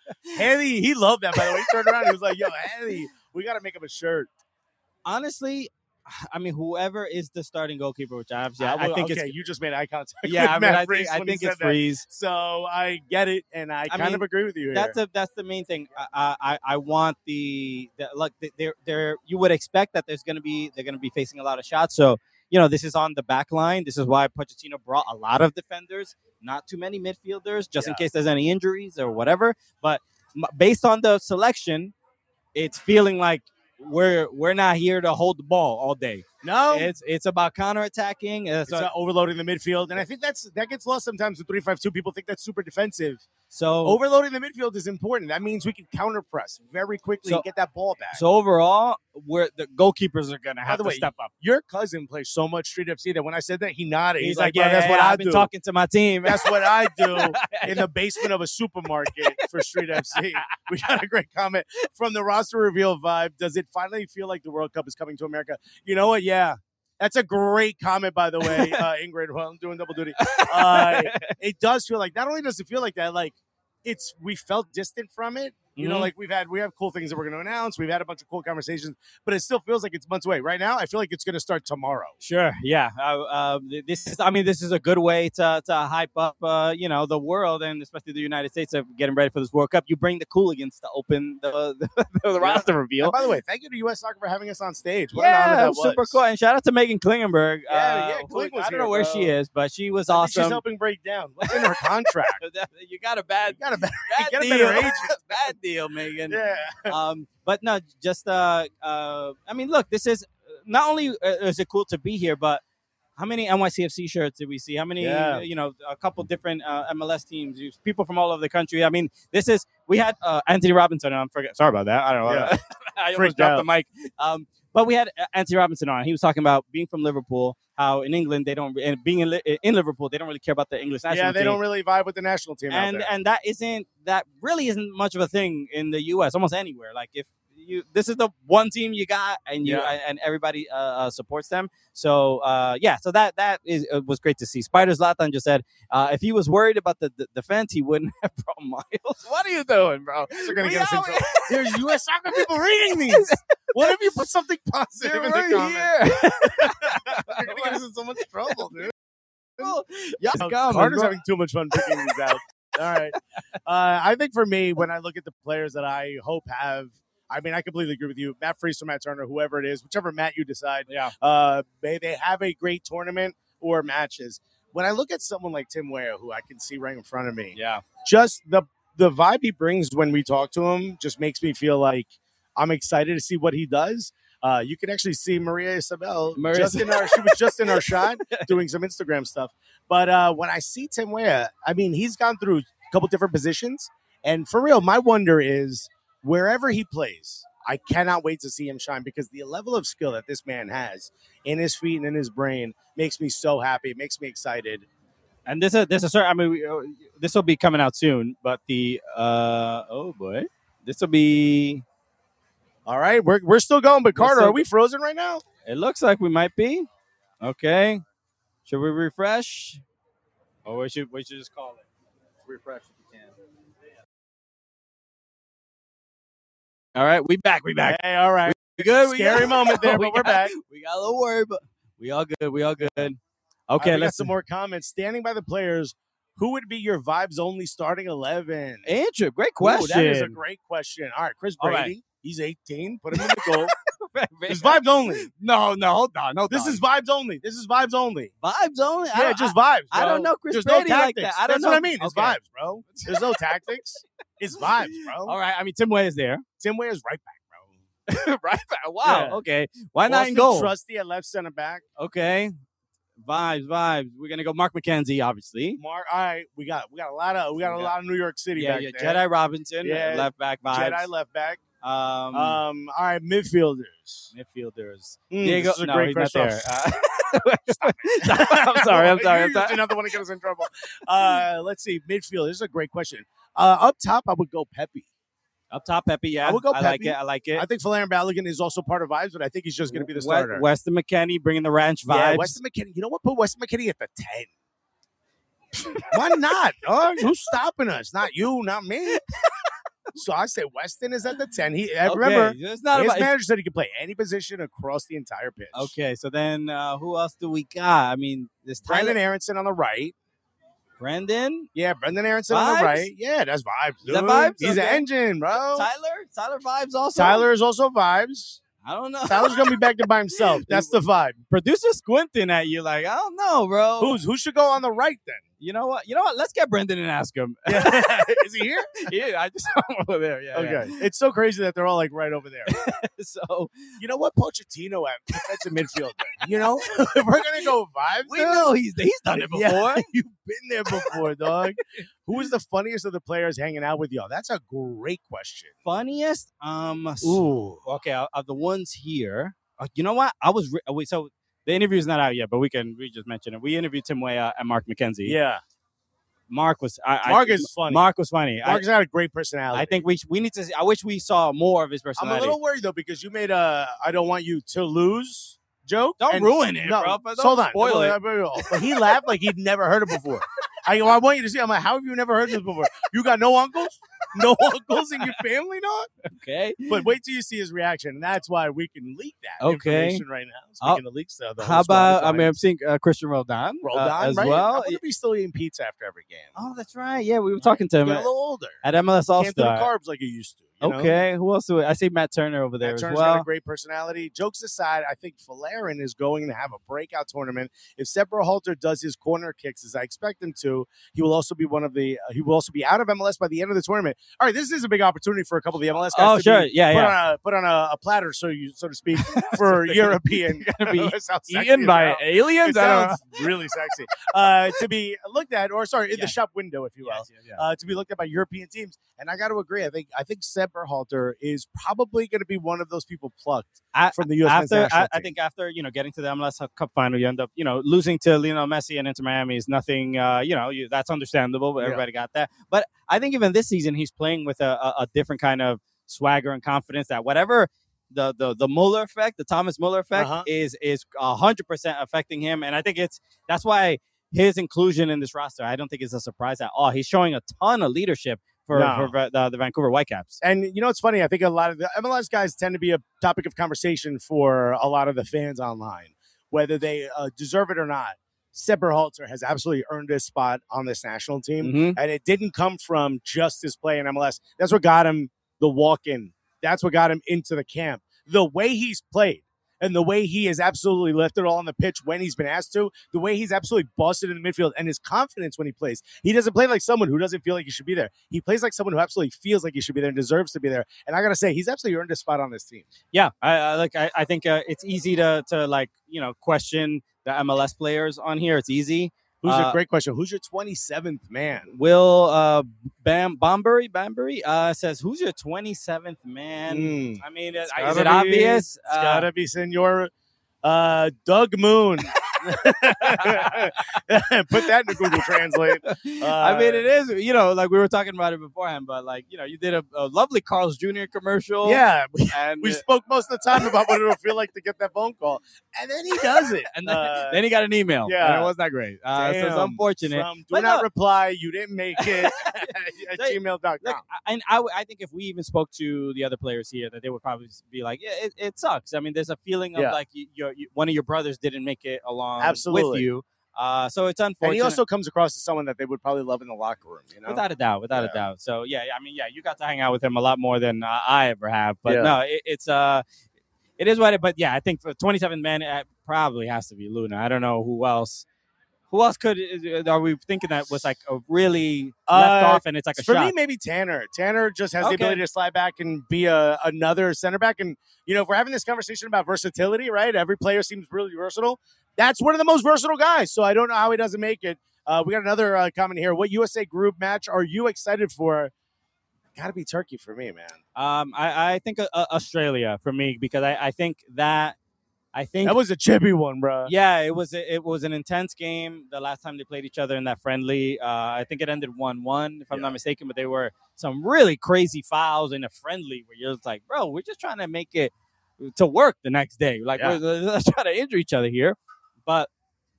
Heavy. He loved that, by the way. He turned around. He was like, yo, Heavy, we got to make him a shirt. Honestly, I mean, whoever is the starting goalkeeper, which I obviously, I, I, will- think okay, it's you just made eye contact. yeah. with I mean, Matt I Freese think I when he think said it's that. Freeze. So I get it, and I, I kind mean, of agree with you here. That's a that's the main thing. I I, I want the, the look. There there you would expect that there's going to be they're going to be facing a lot of shots. So you know this is on the back line. This is why Pochettino brought a lot of defenders, not too many midfielders, just in Yeah. case there's any injuries or whatever. But m- based on the selection, it's feeling like we're we're not here to hold the ball all day. no, It's it's about counterattacking. It's it's not overloading the midfield, and I think that's that gets lost sometimes with three five two. People think that's super defensive. so Overloading the midfield is important. That means we can counter press very quickly So- and get that ball back. so overall, we're the goalkeepers are going to have the to way, step up. Your cousin plays so much Street F C that when I said that, he nodded. He's, He's, like, like, "Bro, yeah, that's yeah, what yeah, I I've been do. talking to my team. That's what I do in the basement of a supermarket for Street F C." We got a great comment from the roster reveal vibe. Does it finally feel like the World Cup is coming to America? You know what? Yeah. That's a great comment, by the way, uh, Ingrid. Well, I'm doing double duty. Uh, it does feel like, not only does it feel like that, like it's we felt distant from it. You know, Mhm. like we've had we have cool things that we're going to announce. We've had a bunch of cool conversations, but it still feels like it's months away. Right now, I feel like it's going to start tomorrow. Sure. Yeah. Uh, uh, this is. I mean, this is a good way to to hype up, uh, you know, the world and especially the United States of getting ready for this World Cup. You bring the Cooligans to open the the, the Yeah. roster reveal. And by the way, thank you to U S Soccer for having us on stage. What an honor Yeah, that it was was. super cool. And shout out to Megan Klingenberg. Yeah, uh, yeah, who- Kling was I don't here, know where bro. she is, but she was I think awesome. she's helping break down. What's in her contract? You got a bad, You got a better, bad get a deal. better agent. Bad deal, Megan. Yeah. um, but no, just uh, uh, I mean, look, this is not only uh, is it cool to be here, but how many N Y C F C shirts did we see? How many, Yeah. uh, you know, a couple different uh, M L S teams, people from all over the country. I mean, this is we had uh, Anthony Robinson on. Forget, sorry about that. I don't know. Yeah. I almost Freaked dropped out. the mic. Um, but we had uh, Anthony Robinson on. He was talking about being from Liverpool, how in England they don't, and being in, Li- in Liverpool they don't really care about the English national Yeah, they team. don't really vibe with the national team out and there. and that isn't that really isn't much of a thing in the U S almost anywhere. Like if you this is the one team you got and you Yeah. and everybody uh, uh, supports them. So uh, yeah, so that that is uh, was great to see. Spider Zlatan just said uh, if he was worried about the, the defense, he wouldn't have brought Miles. What are you doing, bro? They're going to We get us in out trouble. There's U S soccer people reading these. What if you put something positive in the We're comments? here. You're going to get us in so much trouble, dude. Yes, Oh, come, Carter's bro. having too much fun picking these out. All right. Uh, I think for me, when I look at the players that I hope have, I mean, I completely agree with you. Matt Freese or Matt Turner, whoever it is, whichever Matt you decide, Yeah. uh, may they have a great tournament or matches. When I look at someone like Tim Weah, who I can see right in front of me, Yeah. just the the vibe he brings when we talk to him just makes me feel like I'm excited to see what he does. Uh, you can actually see Maria Isabel Maria- just in our. She was just in our shot doing some Instagram stuff. But uh, when I see Tim Weah, I mean, he's gone through a couple different positions, and for real, my wonder is wherever he plays, I cannot wait to see him shine because the level of skill that this man has in his feet and in his brain makes me so happy. It makes me excited. And this is this is certain. I mean, we, uh, this will be coming out soon. But the uh oh boy, this will be. All right, we're we're still going, but We're Carter, still- are we frozen right now? It looks like we might be. Okay. Should we refresh? Or we should we should just call it. Refresh if you can. All right, we back. We back. Hey, all right. We good. We Scary good? moment there, We but we're got- back. We got a little worried, but we all good. We all good. Okay, All right, we got let's some more comments. Standing by the players, who would be your vibes only starting eleven? Andrew, great Ooh, question. that is a great question. All right, Chris All Brady. right. He's eighteen. Put him in the goal. It's vibes only. No, no, hold on. Hold This on. is vibes only. This is vibes only. vibes only. I Yeah, don't- just vibes. I bro. don't know Chris There's Brady no like tactics. that. I don't That's what I know. mean. It's Okay. vibes, bro. There's no tactics. It's vibes, bro. All right. I mean, Tim Way is there. Tim Weah is right back, bro. right back. Wow. Yeah. Okay. Why not in Austin goal? Trusty at left center back. Okay. Vibes, vibes. We're gonna go Mark McKenzie, obviously. Mark. All right, we got we got a lot of we got We a got- lot of New York City Yeah, back yeah. there. Jedi Robinson, Yeah. left back vibes. Jedi left back. Um, Um. All right, midfielders. midfielders. Mm, Diego. this is a No, great he's not question. there. Uh, I'm sorry. I'm sorry. I'm You're sorry. another one to get us in trouble. Uh, let's see. Midfield. This is a great question. Uh, up top, I would go Pepe. Up top, Pepe. Yeah, I would go I like Pepe. it. I like it. I think Valerian Balogun is also part of vibes, but I think he's just going to be the We- starter. Weston McKennie bringing the ranch Yeah, vibes. Weston McKinney. You know what? Put Weston McKinney at the ten. Why not? dog? Who's stopping us? Not you, not me. So I say Weston is at the ten. He I Okay, remember it's not his about. manager said he could play any position across the entire pitch. Okay, so then uh, who else do we got? I mean, this Tyler Brendan Aronson on the right. Brendan, Yeah, Brendan Aronson on Vibes? the right. Yeah, that's vibes. Is that dude. vibes? He's an Okay. engine, bro. Tyler, Tyler vibes also. Tyler is also vibes. I don't know. Tyler's gonna be back there by himself. That's the vibe. Producer squinting at you like I don't know, bro. Who's who should go on the right then? You know what? You know what? Let's get Brendan and ask him. Yeah. Is he here? yeah, I just over there. Yeah. Okay. It's so crazy that they're all like right over there. yeah. So You know what? Pochettino at defensive midfield. Then. You know, if we're gonna go vibes. we dude, know he's he's done it before. Yeah, you've been there before, dog. Who is the funniest of the players hanging out with y'all? That's a great question. Funniest? Um. s- Ooh. Okay, of of the ones here. Uh, you know what? I was re- uh, wait, so the interview's not out yet, but we can we just mention it. We interviewed Tim Weah and Mark McKenzie. Yeah. Mark was I, I- Mark is funny. Mark was funny. I, Mark's got a great personality. I think we sh- we need to. See, I wish we saw more of his I'm a personality. little worried though because you made a I don't want you to lose joke. Don't and- ruin it, no, bro. But don't hold on. spoil it. But he laughed like he'd never heard it before. I, I want you to see. I'm like, how have you never heard this before? You got no uncles? No uncles in your family, dog? Okay. But wait till you see his reaction, and that's why we can leak that Okay. information right now. Speaking of leaks, though, the How whole squad is about, I mean, lying. I'm seeing uh, Christian Roldan, Roldan uh, as right? I well. wonder if he's still eating pizza after every game. Oh, that's right. Yeah, we were talking to him Get a at, little older. at M L S All Can't do the Star. carbs like he used to. You know? Okay. Who else? Do we, I see Matt Turner over there Matt as Turner's well. got a great personality. Jokes aside, I think Falarin is going to have a breakout tournament. If Seb Berhalter does his corner kicks as I expect him to, he will also be one of the. Uh, he will also be out of M L S by the end of the tournament. All right, this is a big opportunity for a couple of the M L S guys. Oh, to sure. be Yeah, put yeah. On a, put on a, a platter, so you so to speak, for European. Gonna be It sounds sexy Eaten as by hell. aliens? It I don't know. sounds really sexy. Uh, to be looked at, or sorry, in Yeah. the shop window, if you will. Yes, yes, yes. Uh, to be looked at by European teams. And I got to agree. I think I think Seb Berhalter is probably going to be one of those people plucked I- from the U S men's after national I, I team. think after you know getting to the M L S Cup final, you end up you know losing to Lionel Messi and Inter Miami is nothing. Uh, you know you, that's understandable, but Yeah. everybody got that. But I think even this season he's playing with a, a, a different kind of swagger and confidence that whatever the the the Mueller effect, the Thomas Mueller effect, Uh-huh. is is a hundred percent affecting him, and I think it's that's why his inclusion in this roster I don't think is a surprise at all. He's showing a ton of leadership for, No. for the, the Vancouver Whitecaps. And you know, it's funny. I think a lot of the M L S guys tend to be a topic of conversation for a lot of the fans online, whether they uh, deserve it or not. Seb Berhalter has absolutely earned his spot on this national team, Mhm. and it didn't come from just his play in M L S. That's what got him the walk-in. That's what got him into the camp. The way he's played and the way he has absolutely lifted all on the pitch when he's been asked to, the way he's absolutely busted in the midfield, and his confidence when he plays. He doesn't play like someone who doesn't feel like he should be there. He plays like someone who absolutely feels like he should be there and deserves to be there. And I got to say, he's absolutely earned a spot on this team. Yeah, I, I like. I, I think uh, it's easy to to like you know question the M L S players on here. It's easy. Who's Uh, a great question? Who's your twenty-seventh man? Will uh, Bam Bombury Bambury uh, says, "Who's your twenty-seventh man?" Mm. I mean, It's is gotta it be- obvious? It's Uh, got to be Senor uh, Doug Moon. Put that in Google Translate. I mean, it is. You know, like we were talking about it beforehand, but like you know, you did a, a lovely Carl's Junior commercial. Yeah, we, and we uh, spoke most of the time about what it'll feel like to get that phone call, and then he does it. and then, Uh, then he got an email. yeah. and it was not great. Uh, so it's damn, unfortunate. From do But not no. reply. You didn't make it at They- gmail dot com. Look, I- and I, w- I think if we even spoke to the other players here, that they would probably be like, "Yeah, it, it sucks." I mean, there's a feeling of Yeah. like you, your you, one of your brothers didn't make it along with Absolutely. you, uh, so it's unfortunate. And he also comes across as someone that they would probably love in the locker room. You know, without a doubt, without Yeah. a doubt. So yeah, I mean, yeah, you got to hang out with him a lot more than uh, I ever have. But Yeah. no, it, it's uh, it is what it. But yeah, I think for twenty-seven men, it probably has to be Luna. I don't know who else. Who else could are we thinking that was like a really left Uh, off and it's like a For shot? me, maybe Tanner. Tanner just has Okay. the ability to slide back and be a, another center back. And, you know, if we're having this conversation about versatility, right? Every player seems really versatile. That's one of the most versatile guys. So I don't know how he doesn't make it. Uh, we got another uh, comment here. What U S A group match are you excited for? Got to be Turkey for me, man. Um, I, I think uh, uh, Australia for me because I, I think that I think That was a chippy one, bro. yeah, it was it was an intense game the last time they played each other in that friendly. Uh, I think it ended one one if I'm Yeah. not mistaken, but there were some really crazy fouls in a friendly where you're just like, bro, we're just trying to make it to work the next day. Like Yeah. we're, let's try to injure each other here. But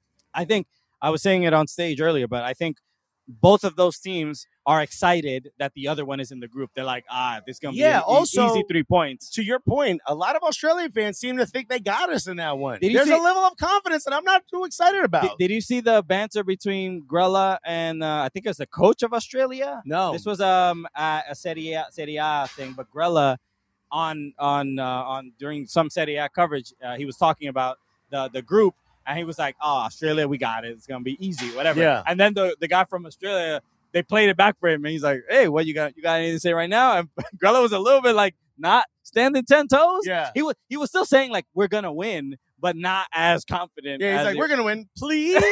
I think I was saying it on stage earlier, but I think both of those teams are excited that the other one is in the group. They're like, ah, this is gonna Yeah, be an e- also- easy three points. To your point, a lot of Australian fans seem to think they got us in that one. Did you There's see- a level of confidence that I'm not too excited about. Did, did you see the banter between Grella and uh, I think it was the coach of Australia? no. This was um a, a Serie A, Serie A thing, but Grella on on uh, on during some Serie A coverage, uh, he was talking about the the group, and he was like, "Oh, Australia, we got it. It's gonna be easy, whatever." Yeah. And then the the guy from Australia, they played it back for him, and he's like, "Hey, what you got? You got anything to say right now?" And Grella was a little bit like not standing ten toes. Yeah. He was he was still saying like we're gonna win, but not as confident. Yeah, he's as like, it- we're going to win, please.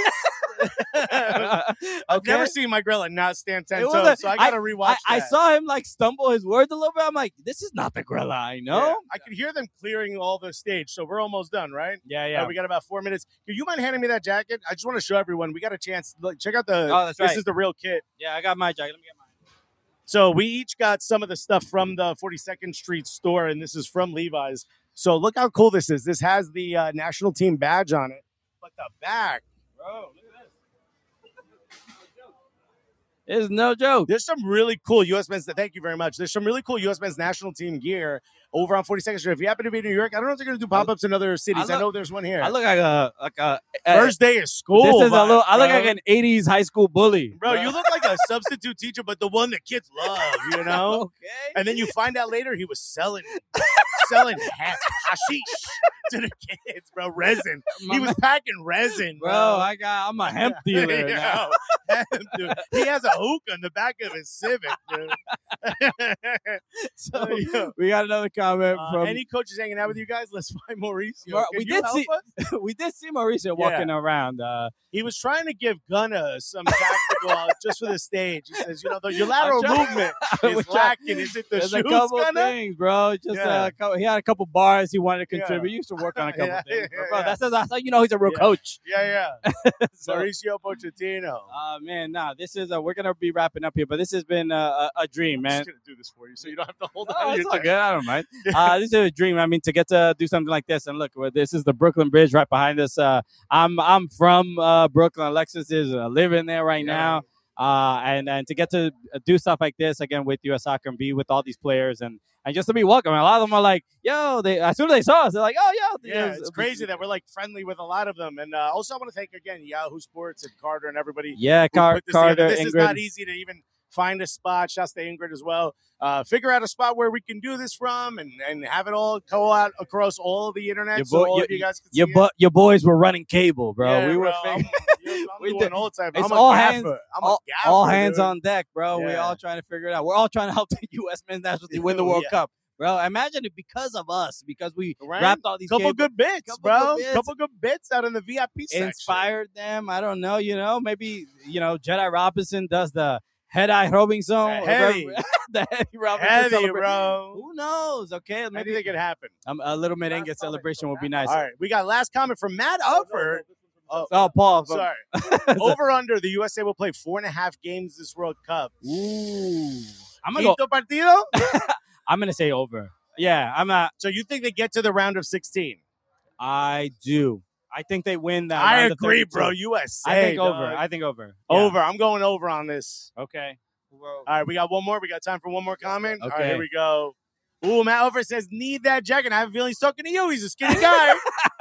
I've Okay. never seen my Grella not stand ten It was toes, a- so I got to rewatch I, I that. saw him like stumble his words a little bit. I'm like, this is not the Grella I know. Yeah. I could hear them clearing all the stage, so we're almost done, right? Yeah, Uh, yeah. we got about four minutes. Do you mind handing me that jacket? I just want to show everyone. We got a chance. Look, check out the. Oh, that's this right. is the real kit. yeah, I got my jacket. Let me get mine. So we each got some of the stuff from the forty-second Street store, and this is from Levi's. So look how cool this is. This has the uh, national team badge on it, but the back, Bro, look at this. It's no joke. there's some really cool U S men's. Thank you very much. There's some really cool U S men's national team gear over on forty-second Street. If you happen to be in New York, I don't know if they're going to do pop-ups in other cities. I, look- I know there's one here. I look like a like a First day of school. This is a vibe, little. I look bro. like an eighties high school bully, Bro, you look like a substitute teacher, but the one that kids love, you know? Okay. And then you find out later he was selling selling ha- hashish to the kids, bro. Resin. He was packing resin, bro, bro. I got. I'm a hemp dealer now. Yo, dude, he has a hookah in the back of his Civic, dude. So Yo, we got another comment uh, from. any coaches hanging out with you guys? Let's find Mauricio. Mar- Can we you did help see- us? we did see Mauricio walking around. Uh, He was trying to give Gunna some tactical uh, just for the stage. He says, you know, the, your lateral I'm trying- movement We're is trying- lacking. Is it the There's shoes, a couple Gunna? things, bro. Just Yeah. uh, a couple, he had a couple bars he wanted to Yeah. contribute. He used to work on a couple Yeah, things, yeah, bro. yeah. That's, that's how you know he's a real Yeah. coach. Yeah, yeah. So, Mauricio Pochettino. uh, man, nah, this is uh, we're gonna be wrapping up here, but this has been uh, a, a dream, I'm man. just going to do this for you so you don't have to hold Oh, on to it's your all good. I don't mind. Uh, this is a dream. I mean, to get to do something like this, and look, well, this is the Brooklyn Bridge right behind us. Uh, I'm I'm from uh, Brooklyn. Alexis is uh, living there right Yeah. now, uh, and and to get to do stuff like this again with U S Soccer and be with all these players and. And just to be welcome, and a lot of them are like, "Yo!" They as soon as they saw us, they're like, "Oh, yo!" Yeah, it's crazy that we're like friendly with a lot of them. And uh, also, I want to thank again Yahoo Sports and Carter and everybody. Yeah, who Car- put this Carter, together. This Ingrid. is not easy to even find a spot. Shouts to Ingrid as well. Uh, figure out a spot where we can do this from and, and have it all go out across all the internet Your so boy- all your- of you guys can your see bu- it. your boys were running cable, bro. Yeah, we were. bro, fig- I'm, I'm We doing did- all type. it's I'm a all gaffer. hands- I'm all, a gaffer, all hands dude. on deck, bro. We're Yeah. all trying to figure it out. We're all trying to help the U S men's national team win the World Yeah. Cup, bro. Imagine it because of us, because we Right? wrapped all these Couple cables, good bits, Couple bro. good bits. Couple good bits out in the V I P section. inspired them. I don't know, you know, maybe you know Jedi Robinson does the head eye Robinson, The heavy. the heady Robinson Heavy, celebration. bro. Who knows? Okay, Maybe maybe it could happen. um, a little merengue celebration would be nice. All right, we got last comment from Matt Upford. Oh, Oh, Paul. sorry. Over under the U S A will play four and a half games this World Cup. Ooh. I'm gonna go. Quinto partido? I'm gonna say over. Yeah, I'm not. So you think they get to the round of sixteen? I do. I think they win that. I round of agree, thirty-two. bro. U S A. I think dog. over. I think over. Yeah. Over. I'm going over on this. Okay. All right, we got one more. We got time for one more comment. All right, Okay. here we go. Ooh, Matt Over says, need that jacket. I have a feeling he's talking to you. He's a skinny guy.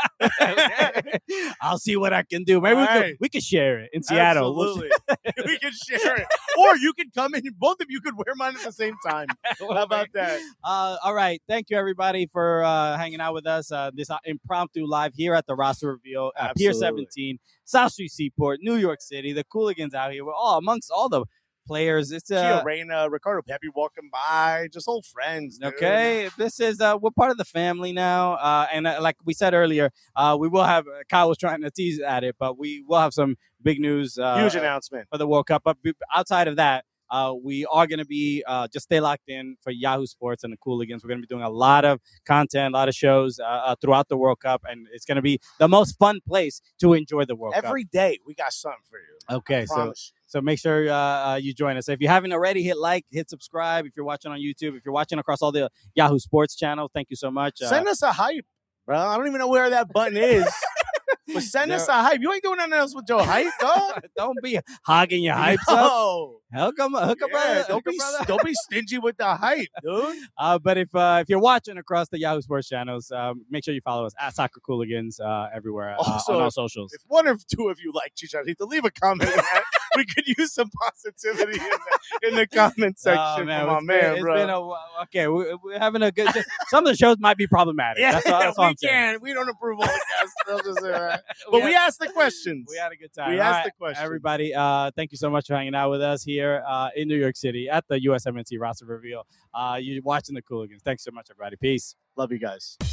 I'll see what I can do. Maybe we All could right. we could share it in Seattle. We'll Absolutely. we can share it. Or you can come in. Both of you could wear mine at the same time. share- How about that? Uh, all right. Thank you, everybody, for uh, hanging out with us. Uh, this uh, impromptu live here at the roster reveal, uh, Pier Absolutely. seventeen, South Street Seaport, New York City. The Cooligans out here. We're all amongst all the players. It's uh, Gio Reyna, Ricardo Pepe walking by. Just old friends. Dude. okay. This is uh, we're part of the family now, uh, and uh, like we said earlier, uh, we will have. Kyle was trying to tease at it, but we will have some big news. Uh, Huge announcement. for the World Cup. But be- outside of that, uh, we are going to be uh, just stay locked in for Yahoo Sports and the Cooligans. We're going to be doing a lot of content, a lot of shows uh, uh, throughout the World Cup, and it's going to be the most fun place to enjoy the World Every day we got something for you. Cup. Okay, I so promise so make sure uh, uh, you join us. If you haven't already, hit like, hit subscribe. If you're watching on YouTube, if you're watching across all the Yahoo Sports channels, thank you so much. you. Uh, Send us a hype, bro. I don't even know where that button is. But send us a hype. You ain't doing nothing else with your hype, dog. don't be hogging your hypes up. No. Hook 'em- hook 'em, Yeah, brother. don't Hook 'em, be brother. don't be stingy with the hype, dude. Uh, but if uh, if you're watching across the Yahoo Sports channels, um, make sure you follow us at Soccer Cooligans uh, everywhere uh, Also, on our socials. If one or two of you like Chicharito, leave a comment. on that. We could use some positivity in the, in the comment section Oh, man, from my it's man, been, it's bro. been a wh- okay. We, we're having a good. Some of the shows might be problematic. yeah, that's all, that's all we I'm saying. can. We don't approve all the guests. I'll just say that. We But had- we asked the questions. We had a good time. We All asked right, the questions. Everybody, uh, thank you so much for hanging out with us here uh, in New York City at the U S M N T roster reveal. Uh, you're watching the Cooligans. Thanks so much, everybody. Peace. Love you guys.